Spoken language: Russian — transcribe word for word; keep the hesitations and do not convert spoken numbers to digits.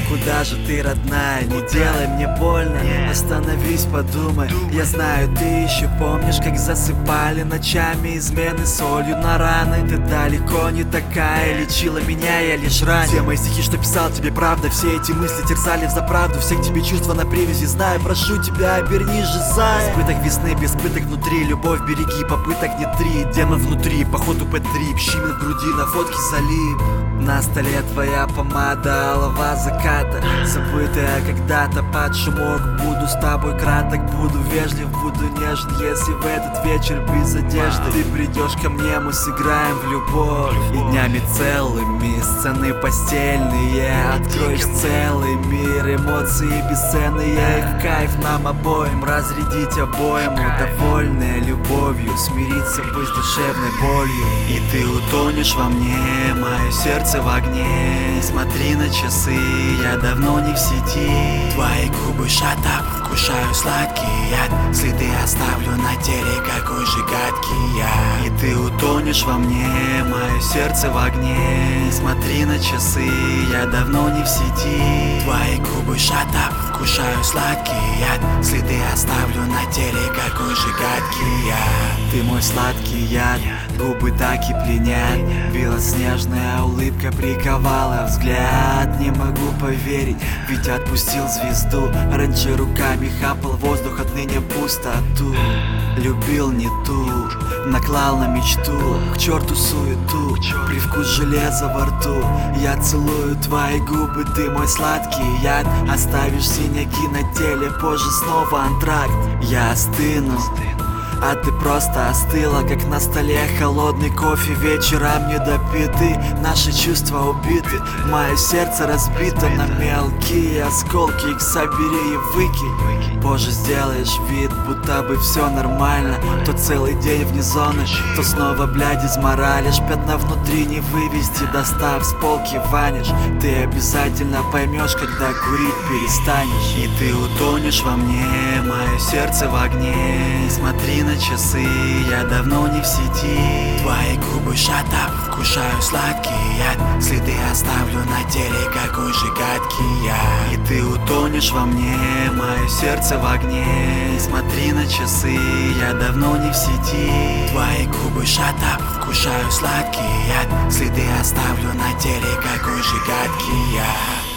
куда же ты, родная? Не делай мне больно, остановись, подумай. Я знаю, ты еще помнишь, как засыпали ночами измены солью на раны. Ты далеко не такая, лечила меня, я лишь ранен. Все мои стихи, что писал тебе, правда. Все эти мысли терзали взаправду. Все к тебе чувства на привязи, знаю, прошу тебя, обернись же, зая. Избыток весны, без пыток внутри, любовь береги, попыток не три. Демон внутри, походу П-трип, щемит в груди, на фотке залип. На столе твоя помада, алова заката, забытая когда-то под шумок. Буду с тобой краток, буду вежлив, буду нежен, если в этот вечер без одежды ты придешь ко мне, мы сыграем в любовь. И днями целыми сцены постельные, откроешь целый мир, эмоции бесценные. И в кайф нам обоим разрядить обоим, довольная любовью, смириться бы с душевной болью. И ты утонешь во мне, мое сердце в огне. Не смотри на часы, я давно не в сети. Твои губы шатап, вкушаю сладкий яд. Следы оставлю на теле, какой же гадкий я. И ты утонешь во мне, мое сердце в огне. Не смотри на часы, я давно не в сети. Твои губы шатап, вкушаю сладкий яд. Следы оставлю на теле, какой же гадкий я. Ты мой сладкий яд, губы так и пленят. Белоснежная улыбка приковала взгляд. Не могу поверить, ведь отпустил звезду. Раньше руками хапал воздух, отныне пустоту. Любил не ту, наклал на мечту. К черту суету, привкус железа во рту. Я целую твои губы, ты мой сладкий яд. Оставишь синяки на теле, позже снова антракт. Я остыну, а ты просто остыла, как на столе холодный кофе. Вечером не допиты, наши чувства убиты. Мое сердце разбито на мелкие осколки. Их собери и выкинь. Позже сделаешь вид, будто бы все нормально. То целый день вне зоны, то снова, блядь, изморалишь. Пятна внутри не вывести, достав с полки ванишь. Ты обязательно поймешь, когда курить перестанешь. И ты утонешь во мне, мое сердце в огне. Не смотри на часы, я давно не в сети. Твои губы шатап, вкушаю сладкий яд. Следы оставлю на теле, какой же гадкий я. И ты утонешь во мне, мое сердце в огне. Не смотри на часы, я давно не в сети. Твои губы шатап, вкушаю сладкий яд. Следы оставлю на теле, какой же гадкий я.